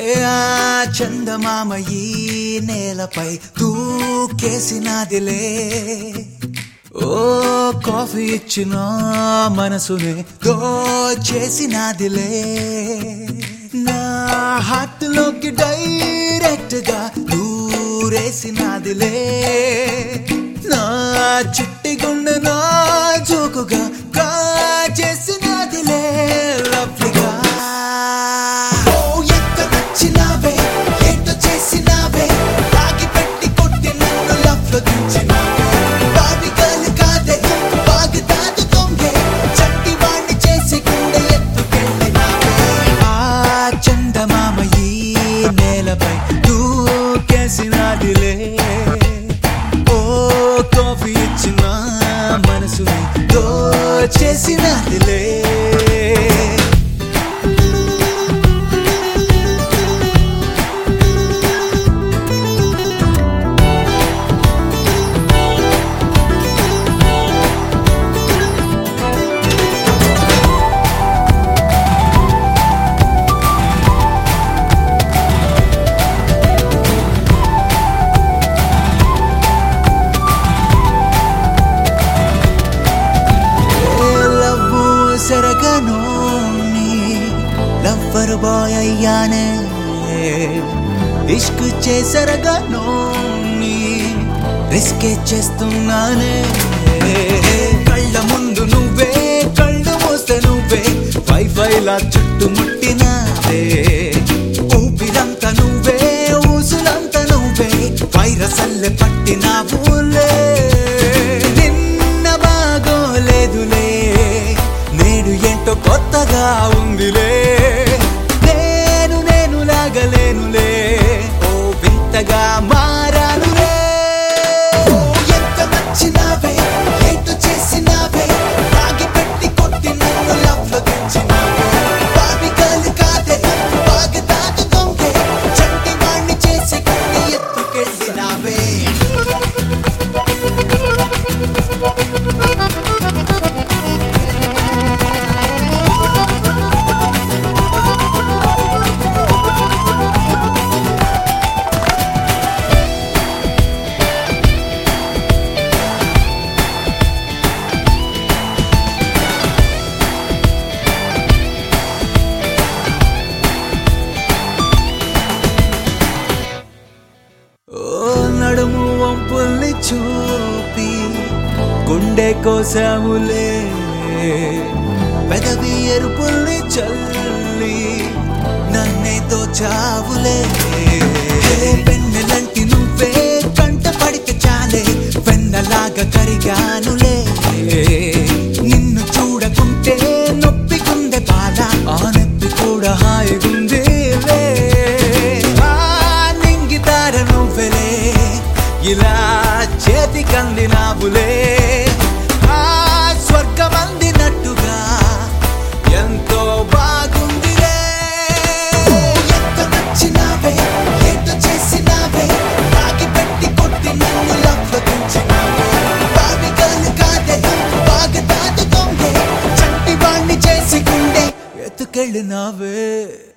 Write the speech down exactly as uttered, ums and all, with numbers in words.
చందమామ ఈ నేలపై దూకేసినాదిలే ఓ కాఫీ ఇచ్చిన మనసునే దోచేసినాదిలే నా హార్ట్లోకి డైరెక్ట్ గా దూరేసినాదిలే నా చిట్టి గుండె నా జోకుగా కాచేసినాదిలే లవ్లీగా చేసినదిలే సరగనోని లవ్వర్ బాయ్ అయ్యానే ఇష్క్ చేసరగనోని రిస్కే చేస్తున్నానే కళ్ళ ముందు నువ్వే కళ్ళు మూస్తే నువ్వే వైఫైలా చుట్టుముట్టినావే ఊపిరంతా నువ్వే ఊసులంతా నువ్వే వైరస్ అల్లె పట్టినావులే నిన్న బాగోలేదులే నేడు ఏంటో కొత్తగా ఉందిలే నేను నేను లాగలేనులే ఓ వింతగా మారానులే ఎంత నచ్చినావే ఏంటో చేసినావే ఆగి పెట్టి కొట్టి నన్ను లవ్లో తెచ్చినావే బాబిగాలు కాదే బాగా దాటుతోందే చంటి వాణ్ణి చేసి కొట్టి ఎత్తుకెళ్ళినావే నడుము వంపుల్ని చూపి గుండె కోసాములే పెదవి ఎరుపుల్ని చల్లి నన్నే దోచావులే పెన్నెలంటి నువ్వే కంట పడితే చాలే వెన్నలాగా కరిగానులే నిన్ను చూడకుంటే నొప్పి గుండె బాల ఆ నొప్పి కూడా హాయిగుంది ఇలా చేతికందినావులే ఆ స్వర్గం అందినట్టుగా ఎంతో బాగుందిలే ఎంత నచ్చినావే ఎంత చేసినావే ఆగి పెట్టి కొట్టి నన్ను లవ్లో తెచ్చినావే బాబిగాలు కాదే బాగా దాటుతోందే చంటి వాణ్ణి చేసి గుండె ఎత్తుకెళ్ళినావే